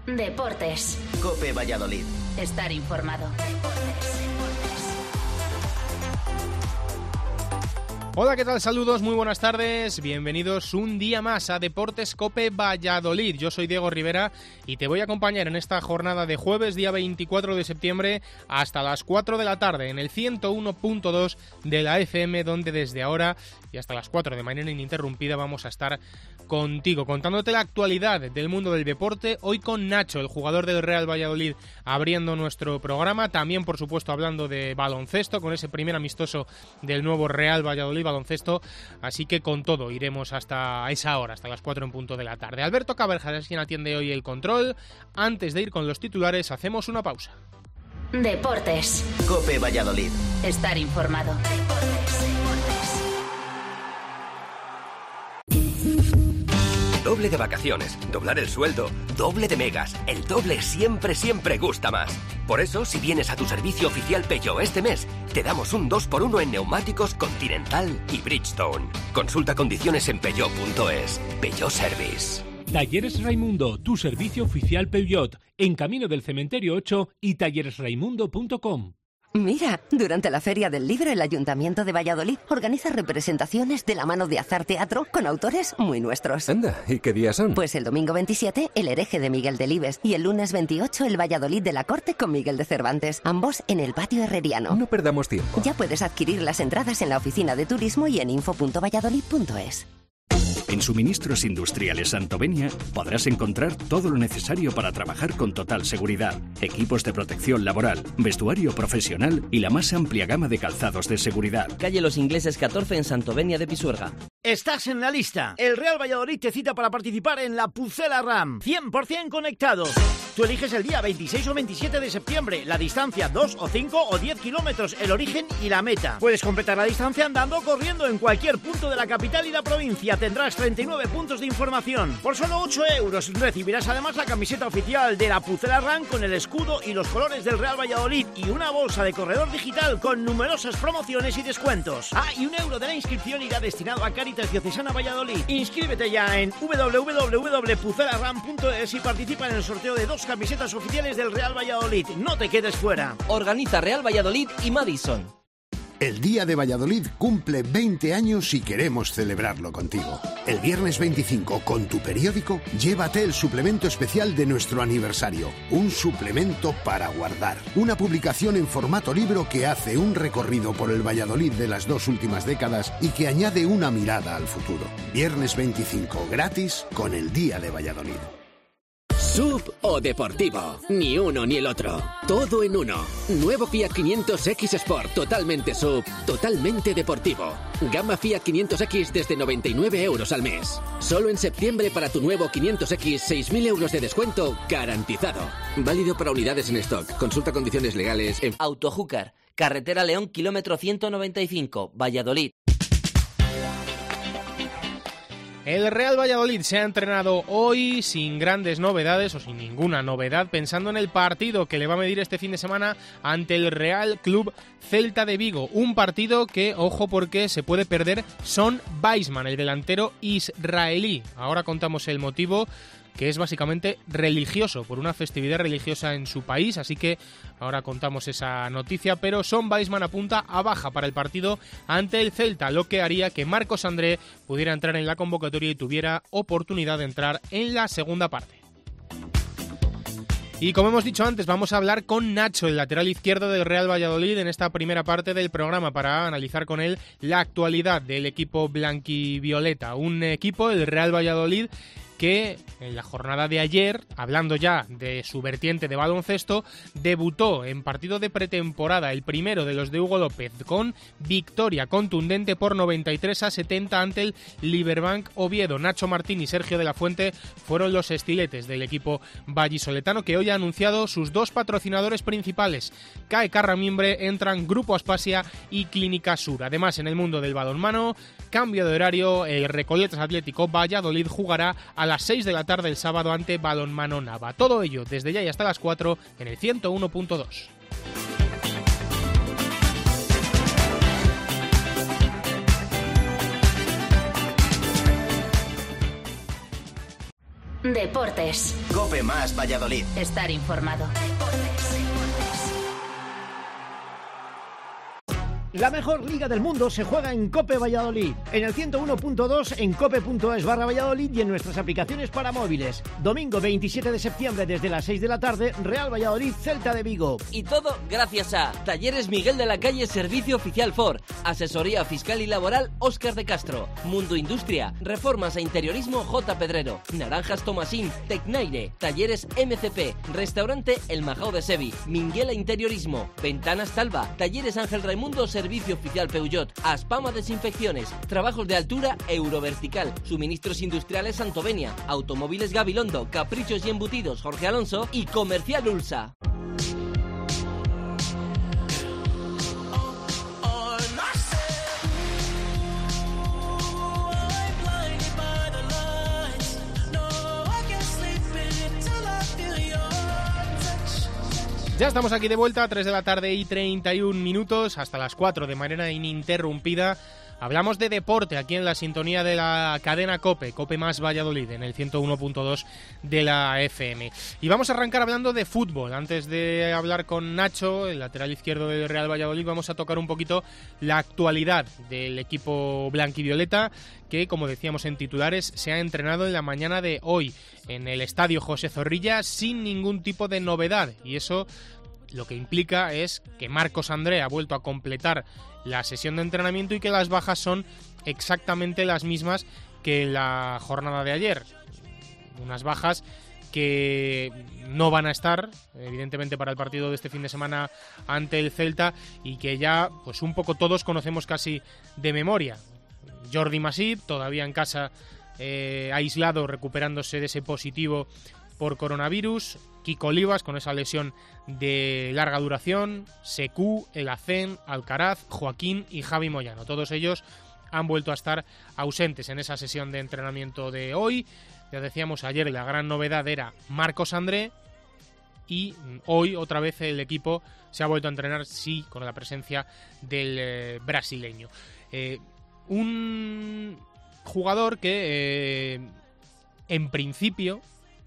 Deportes. COPE Valladolid. Estar informado. Hola, ¿qué tal? Saludos, muy buenas tardes. Bienvenidos un día más a Deportes COPE Valladolid. Yo soy Diego Rivera y te voy a acompañar en esta jornada de jueves, día 24 de septiembre, hasta las 4 de la tarde en el 101.2 de la FM, donde desde ahora y hasta las 4 de manera ininterrumpida vamos a estar contigo, contándote la actualidad del mundo del deporte, hoy con Nacho, el jugador del Real Valladolid, abriendo nuestro programa, también por supuesto hablando de baloncesto, con ese primer amistoso del nuevo Real Valladolid baloncesto, así que con todo iremos hasta esa hora, hasta las 4 en punto de la tarde. Alberto Caberjas es quien atiende hoy el control. Antes de ir con los titulares, hacemos una pausa. Deportes. COPE Valladolid. Estar informado. Doble de vacaciones, doblar el sueldo, doble de megas. El doble siempre gusta más. Por eso, si vienes a tu servicio oficial Peugeot este mes, te damos un 2x1 en neumáticos Continental y Bridgestone. Consulta condiciones en peugeot.es. Peugeot Service. Talleres Raimundo, tu servicio oficial Peugeot, en Camino del Cementerio 8 y talleresraimundo.com. Mira, durante la Feria del Libro el Ayuntamiento de Valladolid organiza representaciones de la mano de Azar Teatro con autores muy nuestros. Anda, ¿y qué días son? Pues el domingo 27, El hereje de Miguel Delibes, y el lunes 28, El Valladolid de la Corte con Miguel de Cervantes, ambos en el Patio Herreriano. No perdamos tiempo. Ya puedes adquirir las entradas en la oficina de turismo y en info.valladolid.es. En Suministros Industriales Santovenia podrás encontrar todo lo necesario para trabajar con total seguridad. Equipos de protección laboral, vestuario profesional y la más amplia gama de calzados de seguridad. Calle Los Ingleses 14 en Santovenia de Pisuerga. Estás en la lista. El Real Valladolid te cita para participar en la Pucela Ram. 100% conectados. Tú eliges el día 26 o 27 de septiembre, la distancia 2 o 5 o 10 kilómetros, el origen y la meta. Puedes completar la distancia andando o corriendo en cualquier punto de la capital y la provincia. Tendrás 39 puntos de información. Por solo 8 euros recibirás además la camiseta oficial de la Pucela Ram con el escudo y los colores del Real Valladolid y una bolsa de corredor digital con numerosas promociones y descuentos. Y €1 de la inscripción irá destinado a Cáritas Diocesana Valladolid. Inscríbete ya en www.pucelaram.es y participa en el sorteo de 2 camisetas oficiales del Real Valladolid. No te quedes fuera. Organiza Real Valladolid y Madison. El Día de Valladolid cumple 20 años y queremos celebrarlo contigo. El viernes 25, con tu periódico, llévate el suplemento especial de nuestro aniversario. Un suplemento para guardar. Una publicación en formato libro que hace un recorrido por el Valladolid de las 2 últimas décadas y que añade una mirada al futuro. Viernes 25, gratis, con el Día de Valladolid. ¿Sub o deportivo? Ni uno ni el otro. Todo en uno. Nuevo Fiat 500X Sport. Totalmente sub, totalmente deportivo. Gama Fiat 500X desde 99 euros al mes. Solo en septiembre para tu nuevo 500X, 6.000 euros de descuento garantizado. Válido para unidades en stock. Consulta condiciones legales en Autojúcar, Carretera León, kilómetro 195, Valladolid. El Real Valladolid se ha entrenado hoy sin grandes novedades o sin ninguna novedad, pensando en el partido que le va a medir este fin de semana ante el Real Club Celta de Vigo. Un partido que, ojo, porque se puede perder Son Weissman, el delantero israelí. Ahora contamos el motivo, que es básicamente religioso, por una festividad religiosa en su país, así que ahora contamos esa noticia, pero Son Weissman apunta a baja para el partido ante el Celta, lo que haría que Marcos André pudiera entrar en la convocatoria y tuviera oportunidad de entrar en la segunda parte. Y como hemos dicho antes, vamos a hablar con Nacho, el lateral izquierdo del Real Valladolid, en esta primera parte del programa para analizar con él la actualidad del equipo blanquivioleta. Un equipo, el Real Valladolid, que en la jornada de ayer, hablando ya de su vertiente de baloncesto, debutó en partido de pretemporada, el primero de los de Hugo López, con victoria contundente por 93-70 ante el Liberbank Oviedo. Nacho Martín y Sergio de la Fuente fueron los estiletes del equipo vallisoletano, que hoy ha anunciado sus 2 patrocinadores principales. CAE Carramimbre, entran Grupo Aspasia y Clínica Sur. Además, en el mundo del balonmano, cambio de horario, el Recoletas Atlético Valladolid jugará a las 6 de la tarde el sábado ante Balonmano Nava. Todo ello desde ya y hasta las 4 en el 101.2. Deportes. COPE más Valladolid. Estar informado. La mejor liga del mundo se juega en COPE Valladolid, en el 101.2, en cope.es/Valladolid y en nuestras aplicaciones para móviles. Domingo 27 de septiembre desde las 6 de la tarde, Real Valladolid, Celta de Vigo. Y todo gracias a Talleres Miguel de la Calle, Servicio Oficial Ford, Asesoría Fiscal y Laboral Óscar de Castro, Mundo Industria, Reformas e Interiorismo J. Pedrero, Naranjas Tomasín, Tecnaire, Talleres MCP, Restaurante El Majao de Sevi, Minguela Interiorismo, Ventanas Talva, Talleres Ángel Raimundo, Servicio Oficial Peugeot, Aspama Desinfecciones, Trabajos de Altura Eurovertical, Suministros Industriales Santovenia, Automóviles Gabilondo, Caprichos y Embutidos Jorge Alonso y Comercial Ulsa. Ya estamos aquí de vuelta, 3 de la tarde y 31 minutos, hasta las 4 de manera ininterrumpida. Hablamos de deporte aquí en la sintonía de la cadena COPE, COPE más Valladolid, en el 101.2 de la FM. Y vamos a arrancar hablando de fútbol. Antes de hablar con Nacho, el lateral izquierdo del Real Valladolid, vamos a tocar un poquito la actualidad del equipo blanquivioleta, que, como decíamos en titulares, se ha entrenado en la mañana de hoy en el estadio José Zorrilla sin ningún tipo de novedad. Y eso lo que implica es que Marcos André ha vuelto a completar la sesión de entrenamiento y que las bajas son exactamente las mismas que la jornada de ayer. Unas bajas que no van a estar, evidentemente, para el partido de este fin de semana ante el Celta y que ya, pues un poco todos conocemos casi de memoria. Jordi Masip, todavía en casa, aislado, recuperándose de ese positivo por coronavirus. Kiko Olivas con esa lesión de larga duración, Sekou, El Hacén, Alcaraz, Joaquín y Javi Moyano. Todos ellos han vuelto a estar ausentes en esa sesión de entrenamiento de hoy. Ya decíamos ayer, la gran novedad era Marcos André, y hoy otra vez el equipo se ha vuelto a entrenar, sí, con la presencia del brasileño. Un jugador que en principio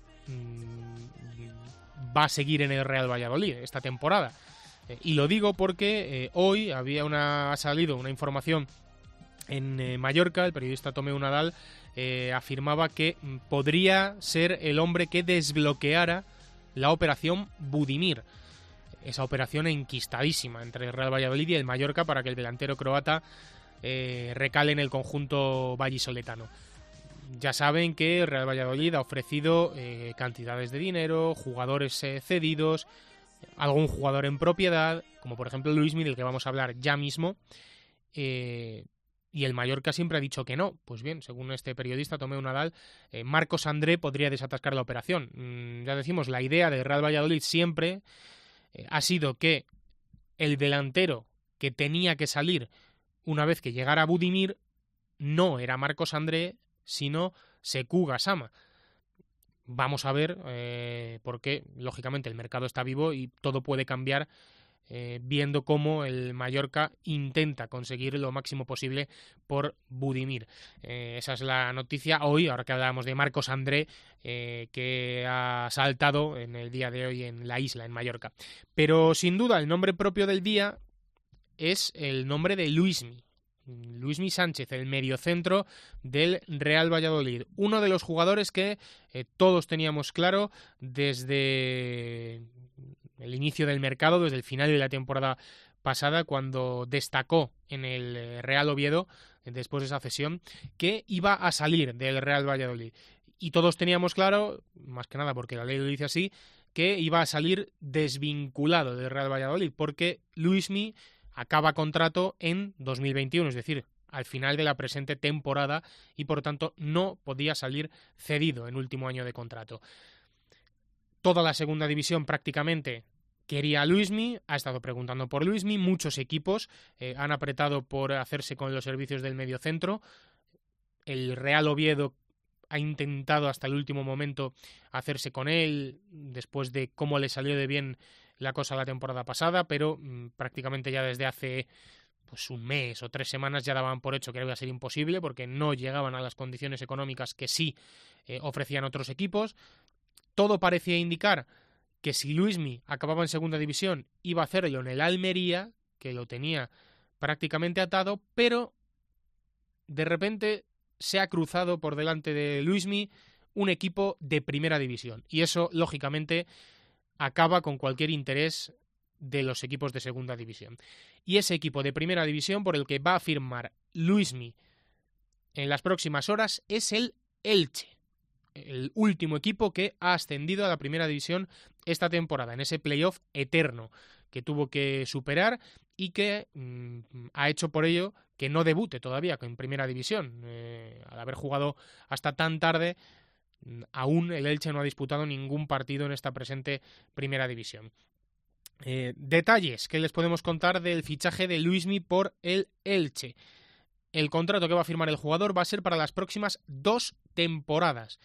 va a seguir en el Real Valladolid esta temporada. Y lo digo porque hoy ha salido una información en Mallorca. El periodista Tomeu Nadal afirmaba que podría ser el hombre que desbloqueara la operación Budimir. Esa operación enquistadísima entre el Real Valladolid y el Mallorca para que el delantero croata recale en el conjunto vallisoletano. Ya saben que el Real Valladolid ha ofrecido cantidades de dinero, jugadores cedidos, algún jugador en propiedad, como por ejemplo Luismi, del que vamos a hablar ya mismo, y el Mallorca siempre ha dicho que no. Pues bien, según este periodista Tomeu Nadal, Marcos André podría desatascar la operación. Ya decimos, la idea del Real Valladolid siempre ha sido que el delantero que tenía que salir una vez que llegara Budimir no era Marcos André, sino Sekou Gassama. Vamos a ver, porque lógicamente el mercado está vivo y todo puede cambiar, viendo cómo el Mallorca intenta conseguir lo máximo posible por Budimir. Esa es la noticia hoy, ahora que hablábamos de Marcos André, que ha saltado en el día de hoy en la isla, en Mallorca. Pero sin duda el nombre propio del día es el nombre de Luismi Sánchez, el mediocentro del Real Valladolid. Uno de los jugadores que todos teníamos claro desde el inicio del mercado, desde el final de la temporada pasada, cuando destacó en el Real Oviedo, después de esa cesión, que iba a salir del Real Valladolid. Y todos teníamos claro, más que nada porque la ley lo dice así, que iba a salir desvinculado del Real Valladolid, porque Luismi acaba contrato en 2021, es decir, al final de la presente temporada, y por tanto no podía salir cedido en último año de contrato. Toda la segunda división prácticamente quería a Luismi, ha estado preguntando por Luismi, muchos equipos han apretado por hacerse con los servicios del mediocentro. El Real Oviedo ha intentado hasta el último momento hacerse con él, después de cómo le salió de bien la cosa la temporada pasada, pero prácticamente ya desde hace pues un mes o 3 semanas ya daban por hecho que iba a ser imposible porque no llegaban a las condiciones económicas que sí ofrecían otros equipos. Todo parecía indicar que si Luismi acababa en segunda división iba a hacerlo en el Almería, que lo tenía prácticamente atado, pero de repente se ha cruzado por delante de Luismi un equipo de primera división y eso lógicamente acaba con cualquier interés de los equipos de segunda división. Y ese equipo de primera división por el que va a firmar Luismi en las próximas horas es el Elche, el último equipo que ha ascendido a la primera división esta temporada, en ese playoff eterno que tuvo que superar y que ha hecho por ello que no debute todavía en primera división. Al haber jugado hasta tan tarde, aún el Elche no ha disputado ningún partido en esta presente primera división. Detalles que les podemos contar del fichaje de Luismi por el Elche. El contrato que va a firmar el jugador va a ser para las próximas 2 temporadas.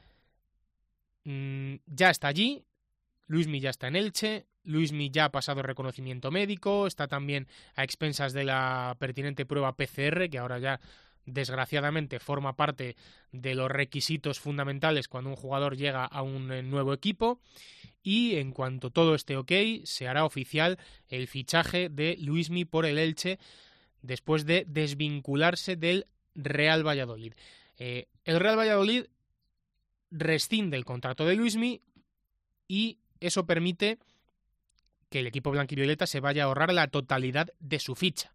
Ya está allí, Luismi ya está en Elche, Luismi ya ha pasado reconocimiento médico, está también a expensas de la pertinente prueba PCR, que ahora ya desgraciadamente forma parte de los requisitos fundamentales cuando un jugador llega a un nuevo equipo, y en cuanto todo esté ok, se hará oficial el fichaje de Luismi por el Elche después de desvincularse del Real Valladolid. El Real Valladolid rescinde el contrato de Luismi y eso permite que el equipo blanquivioleta se vaya a ahorrar la totalidad de su ficha.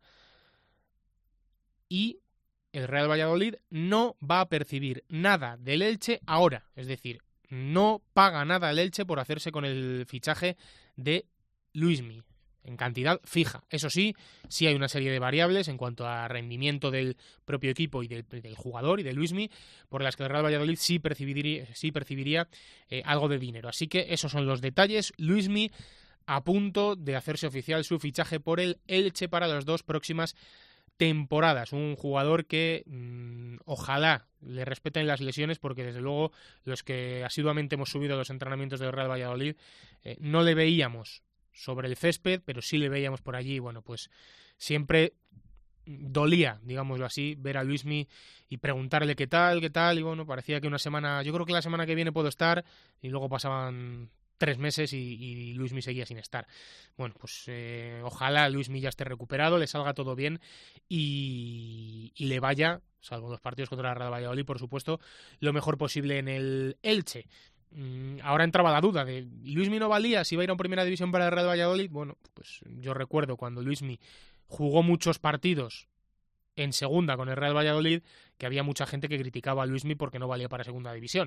Y el Real Valladolid no va a percibir nada del Elche ahora, es decir, no paga nada el Elche por hacerse con el fichaje de Luismi en cantidad fija. Eso sí, sí hay una serie de variables en cuanto a rendimiento del propio equipo y del jugador y de Luismi, por las que el Real Valladolid sí percibiría algo de dinero. Así que esos son los detalles. Luismi a punto de hacerse oficial su fichaje por el Elche para las 2 próximas temporadas. Un jugador que ojalá le respeten las lesiones, porque desde luego los que asiduamente hemos subido a los entrenamientos del Real Valladolid no le veíamos sobre el césped, pero sí le veíamos por allí. Bueno, pues siempre dolía, digámoslo así, ver a Luismi y preguntarle qué tal, y bueno, parecía que una semana, yo creo que la semana que viene puedo estar, y luego pasaban 3 meses y Luismi seguía sin estar. Bueno, pues ojalá Luismi ya esté recuperado, le salga todo bien y le vaya, salvo los partidos contra el Real Valladolid, por supuesto, lo mejor posible en el Elche. Ahora entraba la duda de Luismi no valía si iba a ir a primera división para el Real Valladolid. Bueno, pues yo recuerdo cuando Luismi jugó muchos partidos en segunda con el Real Valladolid, que había mucha gente que criticaba a Luismi porque no valía para segunda división.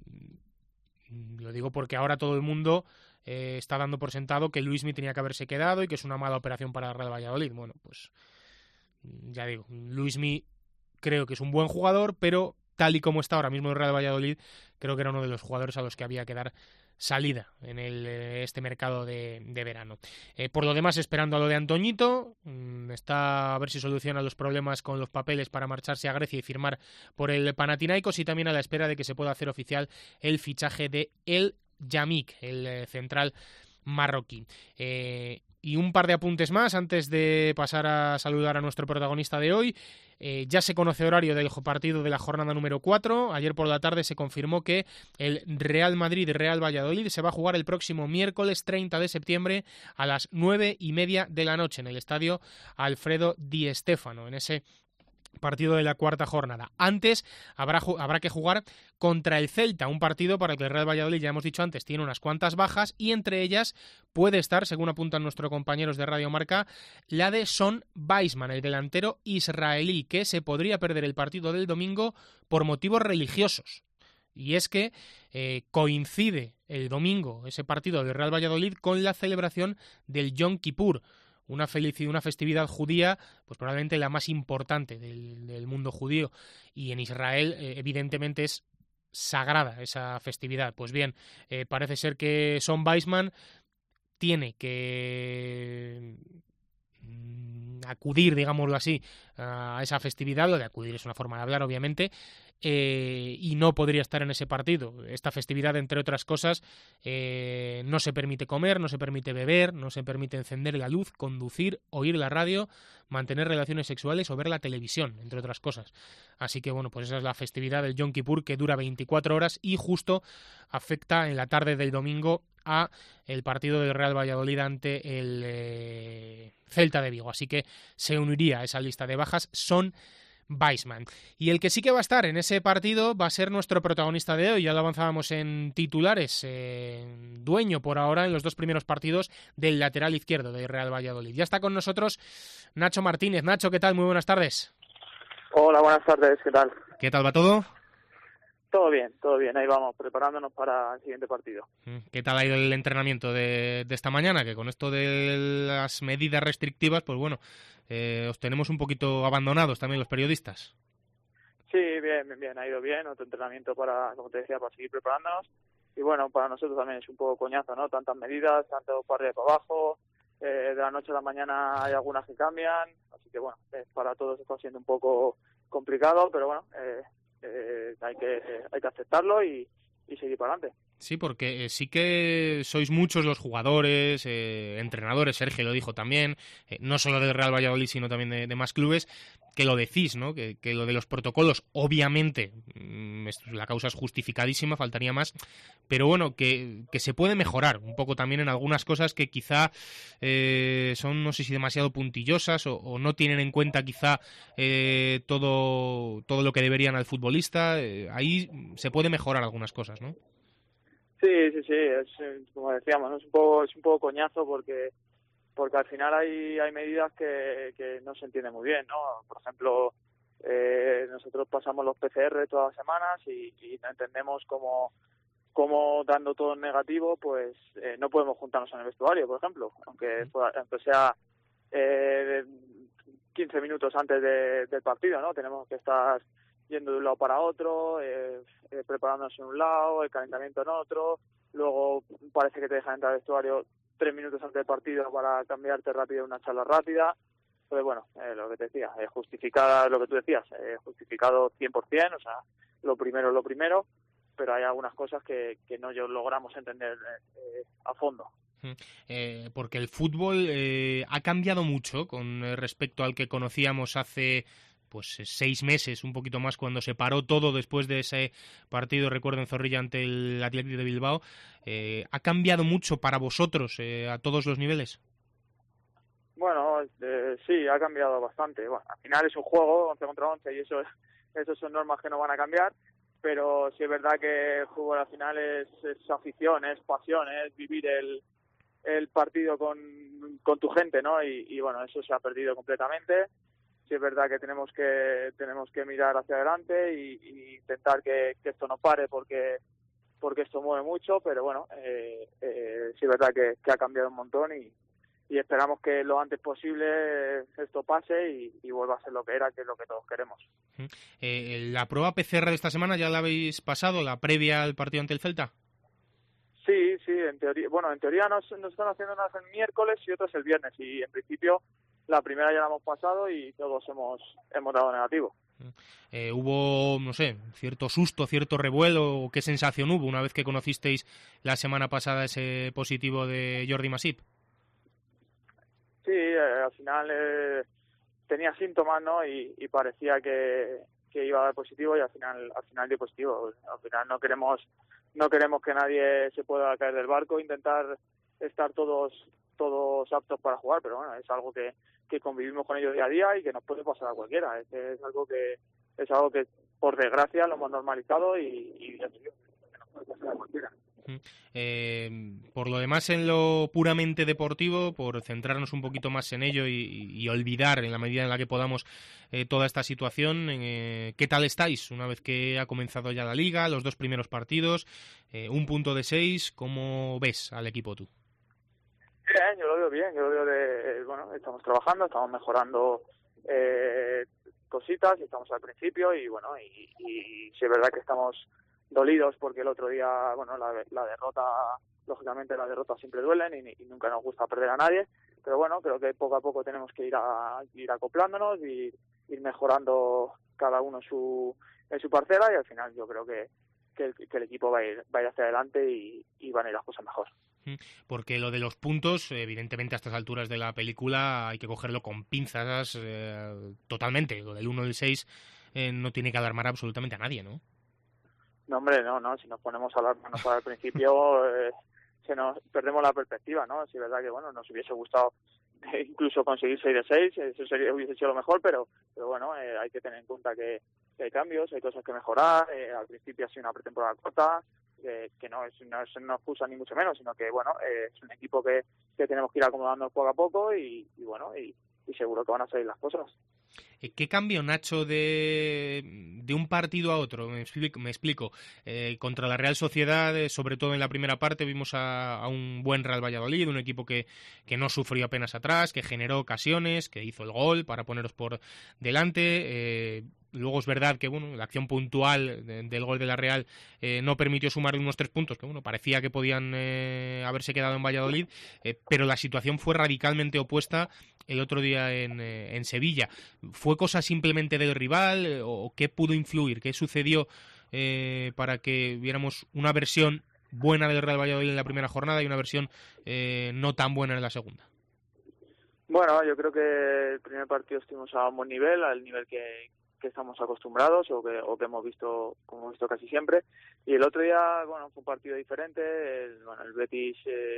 Lo digo porque ahora todo el mundo está dando por sentado que Luismi tenía que haberse quedado y que es una mala operación para el Real Valladolid. Bueno, pues ya digo, Luismi creo que es un buen jugador, pero tal y como está ahora mismo el Real Valladolid, creo que era uno de los jugadores a los que había que dar salida en este mercado de verano. Por lo demás, esperando a lo de Antoñito, está a ver si soluciona los problemas con los papeles para marcharse a Grecia y firmar por el Panathinaikos, y también a la espera de que se pueda hacer oficial el fichaje de El Yamik, el central marroquí. Y un par de apuntes más antes de pasar a saludar a nuestro protagonista de hoy. Ya se conoce horario del partido de la jornada número 4. Ayer por la tarde se confirmó que el Real Madrid y Real Valladolid se va a jugar el próximo miércoles 30 de septiembre a las 9:30 de la noche en el estadio Alfredo Di Stéfano, en ese partido de la 4ª jornada. Antes habrá que jugar contra el Celta, un partido para el que el Real Valladolid, ya hemos dicho antes, tiene unas cuantas bajas, y entre ellas puede estar, según apuntan nuestros compañeros de Radio Marca, la de Son Weisman, el delantero israelí, que se podría perder el partido del domingo por motivos religiosos. Y es que coincide el domingo ese partido del Real Valladolid con la celebración del Yom Kippur, una festividad judía, pues probablemente la más importante del mundo judío, y en Israel evidentemente es sagrada esa festividad. Pues bien, parece ser que Son Weisman tiene que acudir, digámoslo así, a esa festividad. Lo de acudir es una forma de hablar, obviamente, y no podría estar en ese partido. Esta festividad, entre otras cosas, no se permite comer, no se permite beber, no se permite encender la luz, conducir, oír la radio, mantener relaciones sexuales o ver la televisión, entre otras cosas. Así que, bueno, pues esa es la festividad del Yom Kippur, que dura 24 horas y justo afecta en la tarde del domingo a el partido del Real Valladolid ante el Celta de Vigo. Así que se uniría a esa lista de bajas Son Weissman. Y el que sí que va a estar en ese partido va a ser nuestro protagonista de hoy. Ya lo avanzábamos en titulares, dueño por ahora en los 2 primeros partidos del lateral izquierdo del Real Valladolid. Ya está con nosotros Nacho Martínez. Nacho, ¿qué tal? Muy buenas tardes. Hola, buenas tardes, ¿qué tal? ¿Qué tal va todo? Todo bien, ahí vamos, preparándonos para el siguiente partido. ¿Qué tal ha ido el entrenamiento de esta mañana? Que con esto de las medidas restrictivas, pues bueno, os tenemos un poquito abandonados también los periodistas. Sí, bien, ha ido bien, otro entrenamiento para, como te decía, para seguir preparándonos. Y bueno, para nosotros también es un poco coñazo, ¿no? Tantas medidas, tanto para arriba y para abajo, de la noche a la mañana hay algunas que cambian, así que bueno, para todos está siendo un poco complicado, pero bueno, hay que aceptarlo y seguir para adelante. Sí, porque sí que sois muchos los jugadores, entrenadores, Sergio lo dijo también, no solo del Real Valladolid, sino también de más clubes, que lo decís, ¿no? Que lo de los protocolos, obviamente, la causa es justificadísima, faltaría más, pero bueno, que se puede mejorar un poco también en algunas cosas que quizá son, no sé si demasiado puntillosas o no tienen en cuenta quizá todo lo que deberían al futbolista. Ahí se puede mejorar algunas cosas, ¿no? Sí, es como decíamos, ¿no? Es un poco coñazo porque al final hay medidas que no se entienden muy bien, ¿no? Por ejemplo, nosotros pasamos los PCR todas las semanas y no entendemos cómo dando todo en negativo, pues no podemos juntarnos en el vestuario, por ejemplo, aunque sea 15 minutos antes del partido, ¿no? Tenemos que estar yendo de un lado para otro, preparándonos en un lado, el calentamiento en otro, luego parece que te dejan entrar al vestuario 3 minutos antes del partido para cambiarte rápido una charla rápida. Pues bueno, lo que te decía, justificada lo que tú decías, justificado 100%, o sea, lo primero es lo primero, pero hay algunas cosas que no logramos entender a fondo. Porque el fútbol ha cambiado mucho con respecto al que conocíamos hace pues 6 meses, un poquito más, cuando se paró todo después de ese partido, recuerdo, en Zorrilla ante el Athletic de Bilbao. ¿Ha cambiado mucho para vosotros a todos los niveles? Bueno, sí, ha cambiado bastante. Bueno, al final es un juego 11 contra 11 y eso son normas que no van a cambiar, pero sí es verdad que el fútbol al final es afición, es pasión, es vivir el partido con tu gente, ¿no? Y bueno, eso se ha perdido completamente. Sí es verdad que tenemos que mirar hacia adelante y intentar que esto no pare porque esto mueve mucho, pero bueno, sí es verdad que ha cambiado un montón y esperamos que lo antes posible esto pase y vuelva a ser lo que era, que es lo que todos queremos. ¿La prueba PCR de esta semana ya la habéis pasado, la previa al partido ante el Celta? Sí, en teoría nos están haciendo unas el miércoles y otras el viernes, y en principio la primera ya la hemos pasado y todos hemos dado negativo. ¿Hubo, no sé, cierto susto, cierto revuelo? ¿Qué sensación hubo una vez que conocisteis la semana pasada ese positivo de Jordi Masip? Sí, al final tenía síntomas, ¿no? Y parecía que iba a dar positivo y al final dio positivo. Al final no queremos que nadie se pueda caer del barco, intentar estar todos aptos para jugar, pero bueno, es algo que convivimos con ellos día a día y que nos puede pasar a cualquiera. Es algo que por desgracia lo hemos normalizado y ya te digo, que nos puede pasar a cualquiera. Por lo demás, en lo puramente deportivo, por centrarnos un poquito más en ello y olvidar en la medida en la que podamos toda esta situación, ¿qué tal estáis una vez que ha comenzado ya la Liga, los 2 primeros partidos, 1 punto de 6? ¿Cómo ves al equipo tú? Bien, yo lo veo bueno, estamos trabajando, estamos mejorando cositas, estamos al principio y bueno, y sí es verdad que estamos dolidos porque el otro día, bueno, la derrota, lógicamente las derrotas siempre duelen y nunca nos gusta perder a nadie, pero bueno, creo que poco a poco tenemos que ir acoplándonos y ir mejorando cada uno en su parcela, y al final yo creo que el equipo va a ir hacia adelante y van a ir las cosas mejor. Porque lo de los puntos, evidentemente a estas alturas de la película hay que cogerlo con pinzas totalmente. Lo del 1 y el 6 no tiene que alarmar absolutamente a nadie, ¿no? No, hombre, no. Si nos ponemos a alarmarnos al principio, perdemos la perspectiva, ¿no? Si es verdad que, bueno, nos hubiese gustado incluso conseguir 6 de 6, eso hubiese sido lo mejor, pero bueno, hay que tener en cuenta que hay cambios, hay cosas que mejorar. Al principio ha sido una pretemporada corta, que no es una excusa ni mucho menos, sino que, bueno, es un equipo que tenemos que ir acomodando poco a poco y bueno, y seguro que van a salir las cosas. ¿Qué cambio, Nacho, de un partido a otro? Me explico. Contra la Real Sociedad, sobre todo en la primera parte, vimos a un buen Real Valladolid, un equipo que no sufrió apenas atrás, que generó ocasiones, que hizo el gol para poneros por delante. Luego es verdad que la acción puntual del gol de la Real no permitió sumar unos 3 puntos, que parecía que podían haberse quedado en Valladolid, pero la situación fue radicalmente opuesta el otro día en Sevilla. ¿Fue cosa simplemente del rival o qué pudo influir? ¿Qué sucedió para que viéramos una versión buena del Real Valladolid en la primera jornada y una versión no tan buena en la segunda? Bueno, yo creo que el primer partido estuvimos a un buen nivel, al nivel que estamos acostumbrados o que hemos visto casi siempre, y el otro día, bueno, fue un partido diferente. El Betis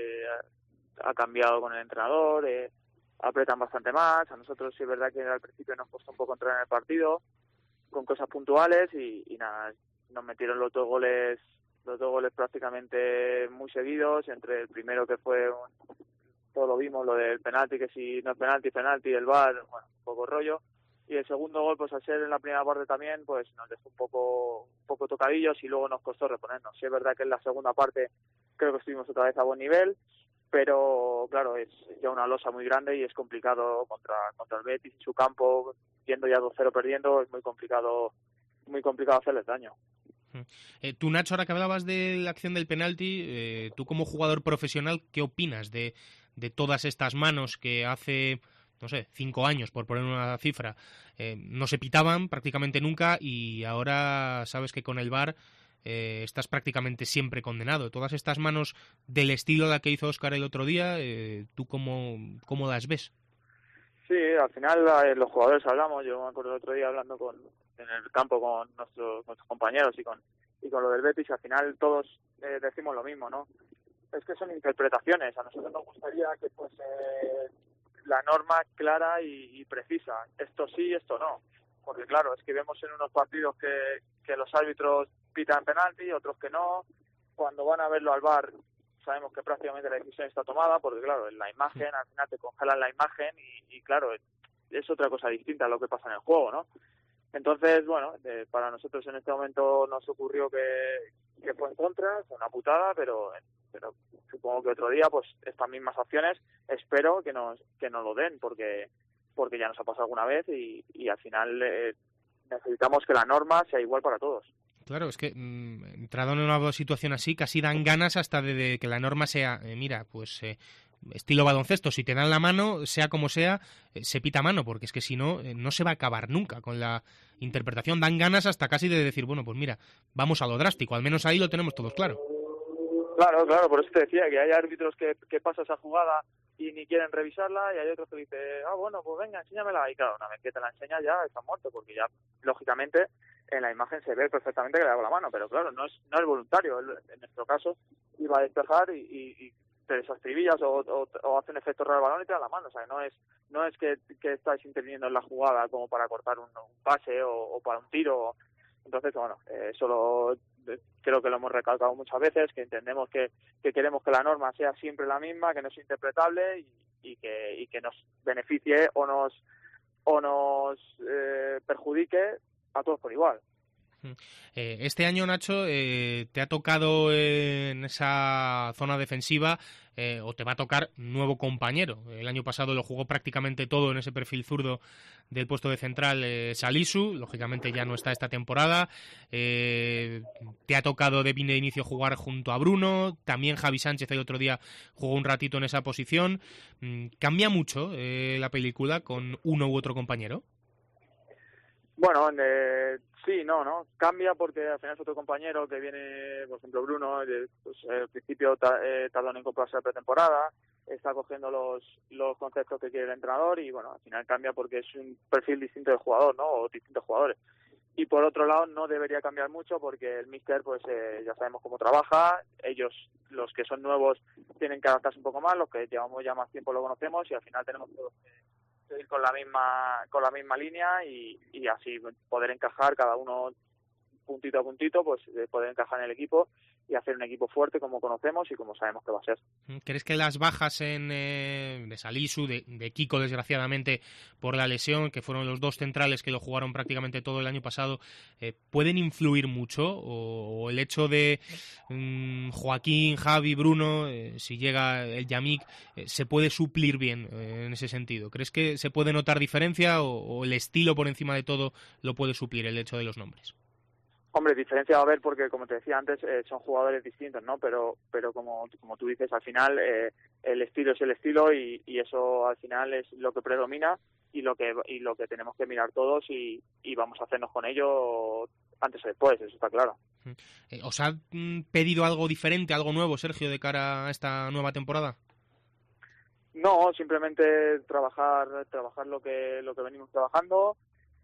ha cambiado con el entrenador, apretan bastante más. A nosotros sí es verdad que al principio nos costó un poco entrar en el partido con cosas puntuales y nada, nos metieron los dos goles prácticamente muy seguidos, entre el primero que fue todo lo vimos, lo del penalti, que si no es penalti, el VAR, bueno, un poco rollo. Y el segundo gol, pues al ser en la primera parte también, pues nos dejó un poco tocadillos y luego nos costó reponernos. Sí es verdad que en la segunda parte creo que estuvimos otra vez a buen nivel, pero claro, es ya una losa muy grande y es complicado contra el Betis en su campo, yendo ya 2-0 perdiendo, es muy complicado hacerles daño. Tú, Nacho, ahora que hablabas de la acción del penalti, tú como jugador profesional, ¿qué opinas de todas estas manos que hace, no sé, 5 años, por poner una cifra, no se pitaban prácticamente nunca y ahora sabes que con el VAR estás prácticamente siempre condenado? Todas estas manos del estilo de la que hizo Óscar el otro día, ¿tú cómo las ves? Sí, al final los jugadores hablamos. Yo me acuerdo el otro día hablando en el campo con nuestros compañeros y con lo del Betis, y al final todos decimos lo mismo, ¿no? Es que son interpretaciones. A nosotros nos gustaría que fuese la norma clara y precisa. Esto sí, esto no. Porque claro, es que vemos en unos partidos que los árbitros pitan penalti, otros que no. Cuando van a verlo al VAR sabemos que prácticamente la decisión está tomada, porque claro, en la imagen, al final te congelan la imagen y claro, es otra cosa distinta a lo que pasa en el juego, ¿no? Entonces, bueno, para nosotros en este momento nos ocurrió que fue en contra, fue una putada, pero supongo que otro día, pues estas mismas acciones espero que nos lo den, porque ya nos ha pasado alguna vez y al final necesitamos que la norma sea igual para todos. Claro, es que entrado en una situación así, casi dan ganas hasta de que la norma sea, estilo baloncesto, si te dan la mano, sea como sea, se pita mano, porque es que si no, no se va a acabar nunca con la interpretación. Dan ganas hasta casi de decir, bueno, pues mira, vamos a lo drástico, al menos ahí lo tenemos todos claro. Claro, por eso te decía que hay árbitros que pasan esa jugada y ni quieren revisarla, y hay otros que dicen, bueno, pues venga, enséñamela, y claro, una vez que te la enseña ya está muerto, porque ya, lógicamente, en la imagen se ve perfectamente que le hago la mano, pero claro, no es voluntario. En nuestro caso iba a despejar y te desastribillas o hace un efecto raro al balón y te da la mano. O sea, no es que estáis interviniendo en la jugada como para cortar un pase o para un tiro. Entonces, bueno, eso creo que lo hemos recalcado muchas veces, que entendemos que queremos que la norma sea siempre la misma, que no es interpretable y que nos beneficie o nos perjudique a todos por igual. Este año, Nacho, te ha tocado en esa zona defensiva o te va a tocar nuevo compañero. El año pasado lo jugó prácticamente todo en ese perfil zurdo del puesto de central Salisu, lógicamente ya no está esta temporada. Te ha tocado de inicio jugar junto a Bruno, también Javi Sánchez el otro día jugó un ratito en esa posición. ¿Cambia mucho la película con uno u otro compañero? Bueno, sí, no. Cambia porque al final es otro compañero que viene, por ejemplo, Bruno, pues, al principio tardó en incorporarse a la pretemporada, está cogiendo los conceptos que quiere el entrenador y, bueno, al final cambia porque es un perfil distinto de jugador, ¿no? O distintos jugadores. Y por otro lado, no debería cambiar mucho porque el míster, pues ya sabemos cómo trabaja. Ellos, los que son nuevos, tienen que adaptarse un poco más, los que llevamos ya más tiempo lo conocemos y al final tenemos todos que ir con la misma línea y así poder encajar cada uno puntito a puntito, pues poder encajar en el equipo y hacer un equipo fuerte como conocemos y como sabemos que va a ser. ¿Crees que las bajas de Salisu, de Kiko, desgraciadamente, por la lesión, que fueron los dos centrales que lo jugaron prácticamente todo el año pasado, pueden influir mucho? ¿O el hecho de Joaquín, Javi, Bruno, si llega el Yamik, se puede suplir bien en ese sentido? ¿Crees que se puede notar diferencia o el estilo por encima de todo lo puede suplir el hecho de los nombres? Hombre, diferencia va a haber porque, como te decía antes, son jugadores distintos, ¿no? Pero como tú dices, al final el estilo es el estilo y eso al final es lo que predomina y lo que tenemos que mirar todos y vamos a hacernos con ello antes o después, eso está claro. ¿Os ha pedido algo diferente, algo nuevo, Sergio, de cara a esta nueva temporada? No, simplemente trabajar lo que venimos trabajando,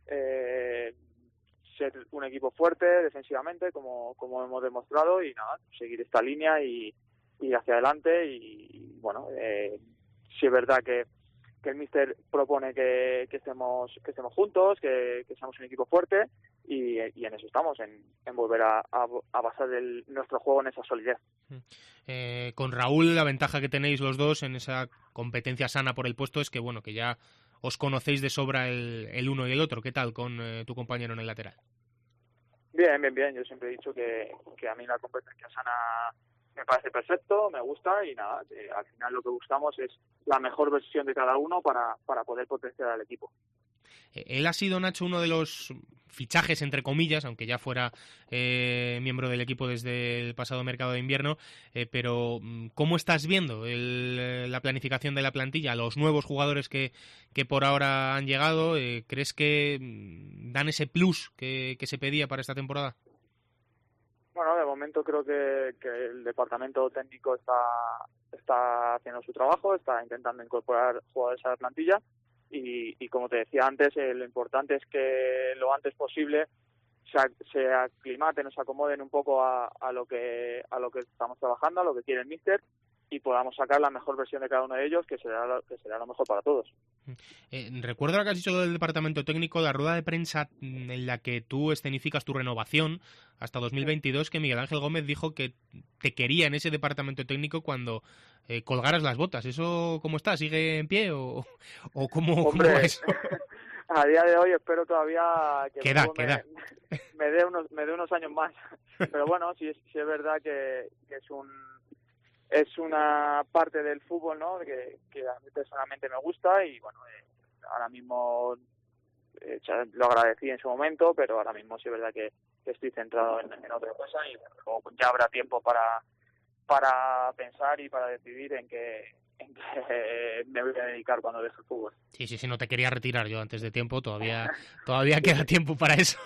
ser un equipo fuerte defensivamente como hemos demostrado y nada, seguir esta línea y hacia adelante y bueno, sí es verdad que el míster propone que estemos juntos, que seamos un equipo fuerte y en eso estamos, en volver a basar nuestro juego en esa solidez. Con Raúl, la ventaja que tenéis los dos en esa competencia sana por el puesto es que bueno, que ya os conocéis de sobra el uno y el otro. ¿Qué tal con tu compañero en el lateral? Bien. Yo siempre he dicho que a mí la competencia sana me parece perfecto, me gusta y nada, al final lo que buscamos es la mejor versión de cada uno para poder potenciar al equipo. Él ha sido, Nacho, uno de los fichajes, entre comillas, aunque ya fuera miembro del equipo desde el pasado mercado de invierno, pero ¿cómo estás viendo la planificación de la plantilla, los nuevos jugadores que por ahora han llegado? ¿Crees que dan ese plus que se pedía para esta temporada? Bueno, de momento creo que el departamento técnico está haciendo su trabajo, está intentando incorporar jugadores a la plantilla y como te decía antes, lo importante es que lo antes posible se aclimaten o se acomoden un poco a lo que estamos trabajando, a lo que quiere el míster y podamos sacar la mejor versión de cada uno de ellos, que será lo mejor para todos. Recuerdo ahora que has dicho lo del departamento técnico, la rueda de prensa en la que tú escenificas tu renovación hasta 2022, que Miguel Ángel Gómez dijo que te quería en ese departamento técnico cuando colgaras las botas. ¿Eso cómo está? ¿Sigue en pie o cómo es? A día de hoy espero todavía que me dé unos años más. Pero bueno, sí es verdad que es una parte del fútbol, ¿no? Que a mí personalmente me gusta y bueno, ahora mismo lo agradecí en su momento, pero ahora mismo sí es verdad que estoy centrado en otra cosa y bueno, ya habrá tiempo para pensar y para decidir en qué me voy a dedicar cuando deje el fútbol. Sí, no te quería retirar yo antes de tiempo, todavía queda tiempo para eso.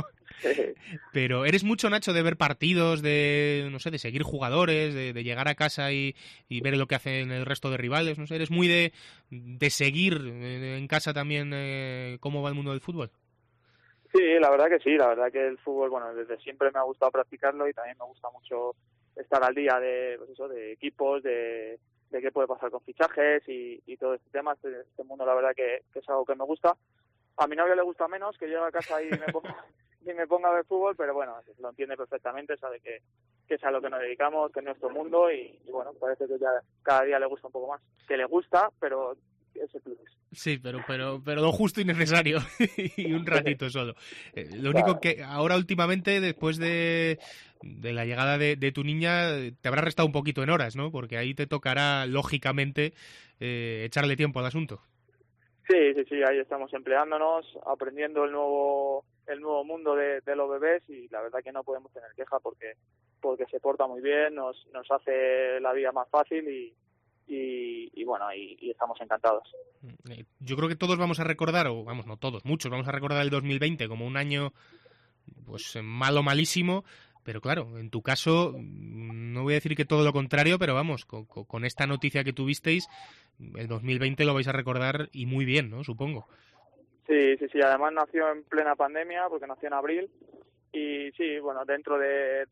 Pero eres mucho, Nacho, de ver partidos, de seguir jugadores, de llegar a casa y ver lo que hacen el resto de rivales, no sé, eres muy de seguir en casa también cómo va el mundo del fútbol. Sí, la verdad que el fútbol, bueno, desde siempre me ha gustado practicarlo y también me gusta mucho estar al día de equipos, de qué puede pasar con fichajes y todo este tema. Este mundo la verdad que es algo que me gusta. A mi novio le gusta menos, que llegue a casa y me ponga a ver fútbol, pero bueno, lo entiende perfectamente, sabe que es a lo que nos dedicamos, que es nuestro mundo y bueno, parece que ya cada día le gusta un poco más. Que le gusta, pero ese plus. Sí, pero lo justo y necesario y un ratito solo. Lo único que ahora últimamente, después de la llegada de tu niña, te habrá restado un poquito en horas, ¿no? Porque ahí te tocará, lógicamente, echarle tiempo al asunto. Sí, ahí estamos empleándonos, aprendiendo el nuevo mundo de los bebés y la verdad que no podemos tener queja porque se porta muy bien, nos hace la vida más fácil y y bueno, y estamos encantados. Yo creo que todos vamos a recordar, o vamos, no todos, muchos vamos a recordar el 2020 como un año pues malo, malísimo, pero claro, en tu caso, no voy a decir que todo lo contrario, pero vamos, con esta noticia que tuvisteis, el 2020 lo vais a recordar y muy bien, ¿no? Supongo. Sí, además nació en plena pandemia, porque nació en abril, y sí, bueno, dentro de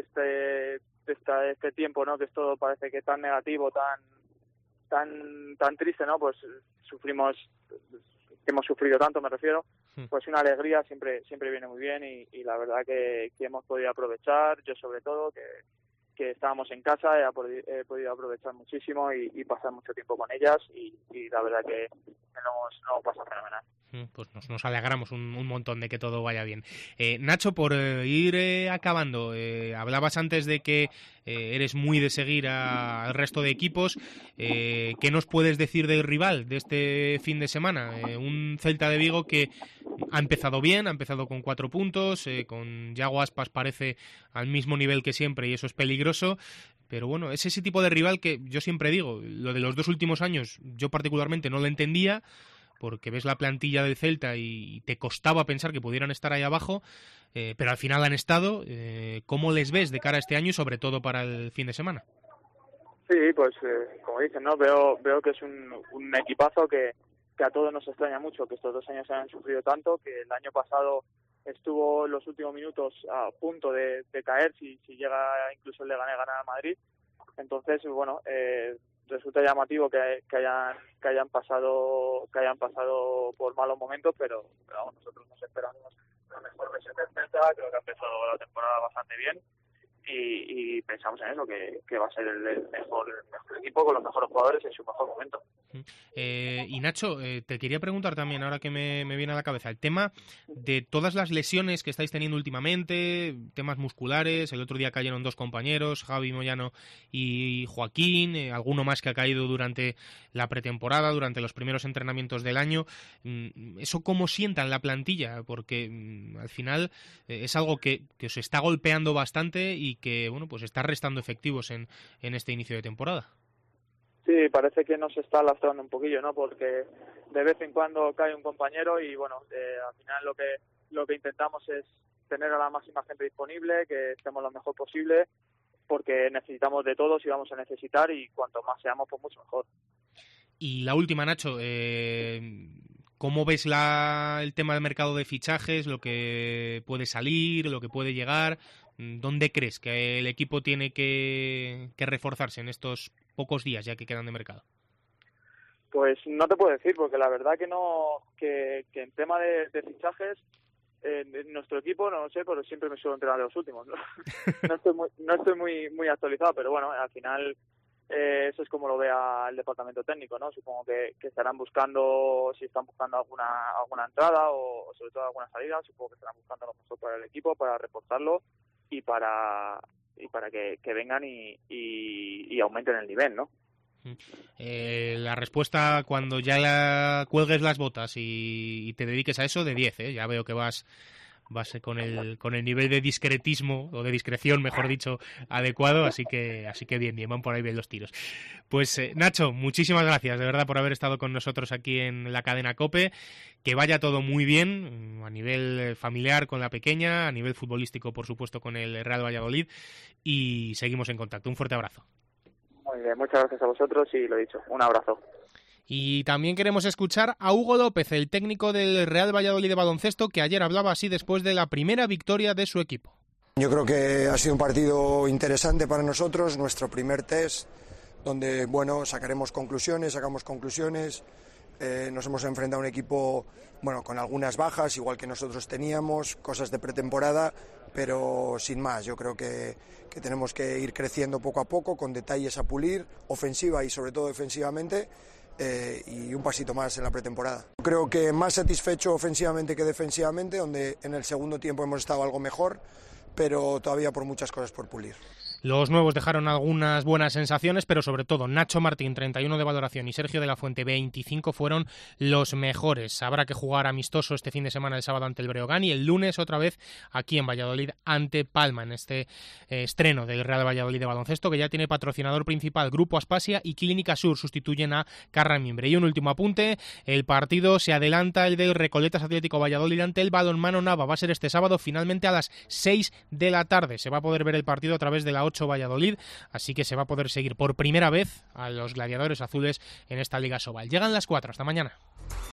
este tiempo, ¿no? Que es todo parece que tan negativo, tan triste, ¿no? Pues hemos sufrido tanto, me refiero, pues una alegría siempre viene muy bien y la verdad que hemos podido aprovechar, yo sobre todo, que estábamos en casa, he podido aprovechar muchísimo y pasar mucho tiempo con ellas y la verdad que nos pasa fenomenal. Pues nos alegramos un montón de que todo vaya bien. Nacho, por ir acabando, hablabas antes de que eres muy de seguir al resto de equipos. ¿Qué nos puedes decir del rival de este fin de semana? Un Celta de Vigo que ha empezado bien, ha empezado con 4 puntos, con Yago Aspas parece al mismo nivel que siempre y eso es peligroso. Pero bueno, es ese tipo de rival que yo siempre digo, lo de los 2 últimos años yo particularmente no lo entendía, porque ves la plantilla del Celta y te costaba pensar que pudieran estar ahí abajo, pero al final han estado. ¿Cómo les ves de cara a este año y sobre todo para el fin de semana? Sí, pues como dicen, ¿no? Veo que es un equipazo que a todos nos extraña mucho, que estos 2 años se han sufrido tanto, que el año pasado estuvo en los últimos minutos a punto de caer si llega incluso el Leganés a ganar a Madrid. Entonces, bueno, resulta llamativo que hayan pasado por malos momentos, pero vamos, nosotros nos esperamos la mejor versión del Celta. Creo que ha empezado la temporada bastante bien y pensamos en eso, que va a ser el mejor equipo con los mejores jugadores en su mejor momento. Y Nacho, te quería preguntar también, ahora que me viene a la cabeza, el tema de todas las lesiones que estáis teniendo últimamente, temas musculares. El otro día cayeron 2 compañeros, Javi Moyano y Joaquín, alguno más que ha caído durante la pretemporada, durante los primeros entrenamientos del año. ¿Eso cómo sienta en la plantilla? Porque al final es algo que os está golpeando bastante y que bueno, pues está restando efectivos en este inicio de temporada. Sí, parece que nos está lastrando un poquillo, ¿no? Porque de vez en cuando cae un compañero y bueno, al final lo que intentamos es tener a la máxima gente disponible, que estemos lo mejor posible, porque necesitamos de todos y vamos a necesitar, y cuanto más seamos, pues mucho mejor. Y la última, Nacho, ¿cómo ves el tema del mercado de fichajes, lo que puede salir, lo que puede llegar? ¿Dónde crees que el equipo tiene que reforzarse en estos pocos días ya que quedan de mercado? Pues no te puedo decir, porque la verdad que en tema de fichajes, en nuestro equipo, no lo sé, pero siempre me suelo enterar de los últimos, ¿no? No estoy muy actualizado, pero bueno, al final eso es como lo vea el departamento técnico, ¿no? Supongo que estarán buscando, si están buscando alguna entrada o sobre todo alguna salida, supongo que estarán buscando lo mejor para el equipo, para reforzarlo y para que vengan y aumenten el nivel, ¿no? La respuesta cuando ya cuelgues las botas y te dediques a eso, de 10, ¿eh? Ya veo que vas con el nivel de discretismo, o de discreción, mejor dicho, adecuado, así que bien, van por ahí bien los tiros. Pues Nacho, muchísimas gracias, de verdad, por haber estado con nosotros aquí en la cadena COPE, que vaya todo muy bien, a nivel familiar con la pequeña, a nivel futbolístico, por supuesto, con el Real Valladolid, y seguimos en contacto. Un fuerte abrazo. Muy bien, muchas gracias a vosotros y lo dicho, un abrazo. Y también queremos escuchar a Hugo López, el técnico del Real Valladolid de baloncesto, que ayer hablaba así después de la primera victoria de su equipo. Yo creo que ha sido un partido interesante para nosotros, nuestro primer test, donde bueno, sacamos conclusiones, nos hemos enfrentado a un equipo bueno, con algunas bajas, igual que nosotros teníamos, cosas de pretemporada, pero sin más. Yo creo que tenemos que ir creciendo poco a poco, con detalles a pulir, ofensiva y sobre todo defensivamente, y un pasito más en la pretemporada. Creo que más satisfecho ofensivamente que defensivamente, donde en el segundo tiempo hemos estado algo mejor, pero todavía por muchas cosas por pulir. Los nuevos dejaron algunas buenas sensaciones, pero sobre todo Nacho Martín, 31 de valoración, y Sergio de la Fuente, 25, fueron los mejores. Habrá que jugar amistoso este fin de semana, el sábado ante el Breogán, y el lunes otra vez aquí en Valladolid ante Palma, en este estreno del Real Valladolid de baloncesto, que ya tiene patrocinador principal Grupo Aspasia y Clínica Sur, sustituyen a Carra Mimbre. Y un último apunte, el partido se adelanta, el del Recoletas Atlético Valladolid ante el Balonmano Nava. Va a ser este sábado, finalmente a las 6 de la tarde. Se va a poder ver el partido a través de la 8 Valladolid, así que se va a poder seguir por primera vez a los gladiadores azules en esta Liga Sobal. Llegan las 4, hasta mañana.